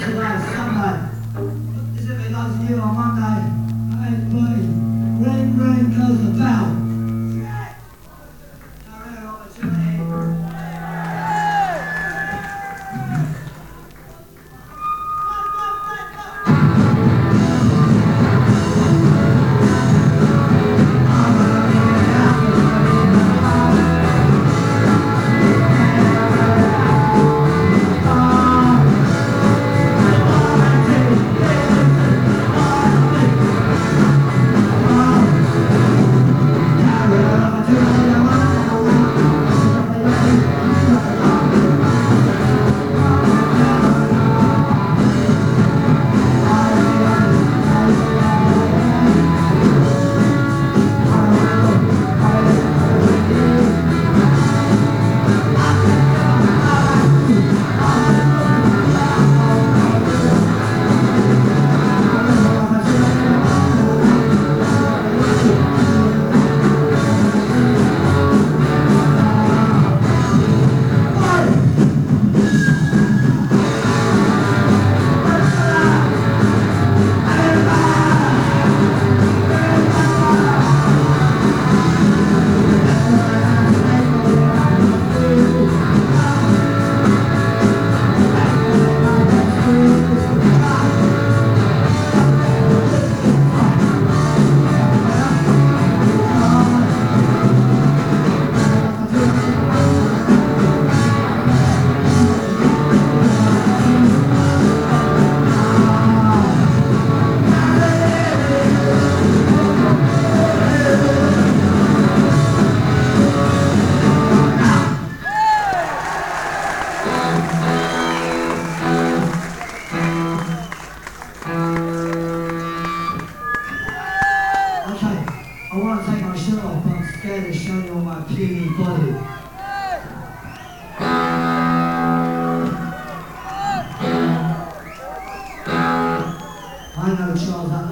today, Sunday. This will be those of you on Monday at 8:30. Ring, ring goes the bell. I want to take my shirt off, but I'm scared of showing you all my puny body. I know Charles